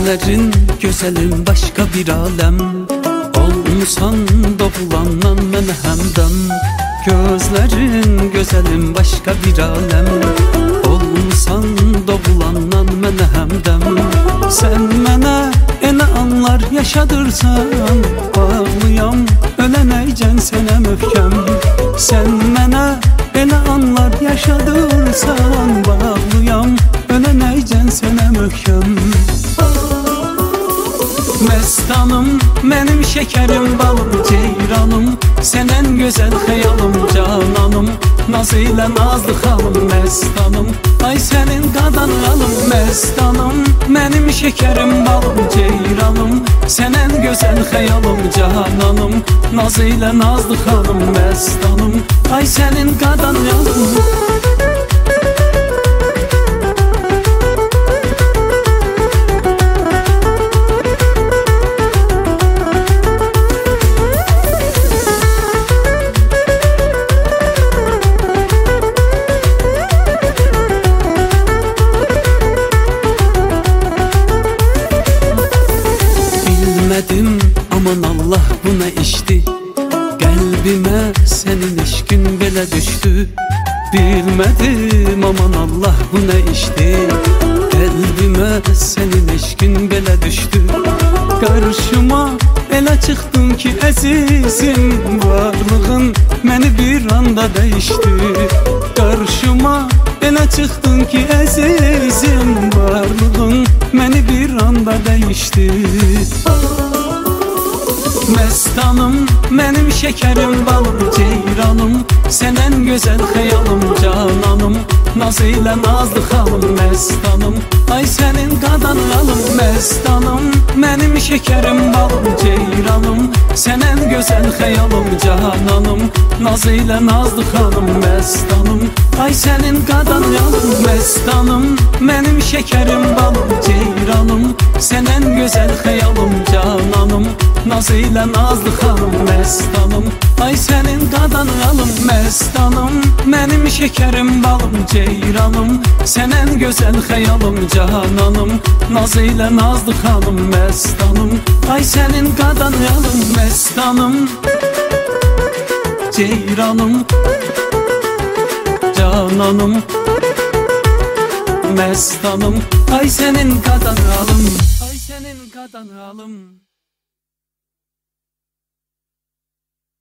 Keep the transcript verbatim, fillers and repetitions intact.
Gözlerin gözelim başka bir alem, olmusan doğulandan mən həmdəm. Gözlerin gözelim başka bir alem, olmusan doğulandan mən həmdəm. Sen mənə elə anlar yaşadırsan, bağlıyam ölənəycən sənə möhkəm. Sen mənə elə anlar yaşadırsan, bağlıyam ölənəycən sənə möhkəm. Məstanım, mənim şekerim, balım, ceyranım, sen en güzel xəyalım, cananım, naz ilə nazlı xalım. Məstanım, ay sənin qadanğalım. Məstanım, mənim şekerim, balım, ceyranım, sen en güzel xəyalım, cananım, naz ilə nazlı xalım. Məstanım, ay sənin qadanğalım. Bilmedim aman Allah bu ne işti, kalbime senin eşkin belə düştü. Bilmedim aman Allah bu ne işti, kalbime senin eşkin belə düştü. Karşıma elə çıxdın ki əzizim, varlığın məni bir anda değişti. Karşıma elə çıxdın ki əzizim, varlığın məni bir anda değişti. Məstanım, mənim şekerim, balım, ceyranım, sen en güzel xəyalım, cananım, naz ilə nazlı xalım. Məstanım, ay sənin qadanğalım. Məstanım, mənim şekerim, balım, ceyranım, sen en güzel xəyalım, cananım, naz ilə nazlı xalım. Məstanım, ay sənin qadanğalım. Məstanım, mənim şekerim, balım, ceyranım, sen en güzel xəyalım, cananım, naz ilə nazlı xalım. Məstanım, ay sənin qadanğalım. Məstanım, mənim şekerim, balım, ceyranım, sen en güzel xəyalım, cananım, naz ilə nazlı xalım. Məstanım, ay sənin qadanğalım. Məstanım, ceyranım, cananım, məstanım, ay sənin qadanğalım. Ay sənin qadanğalım.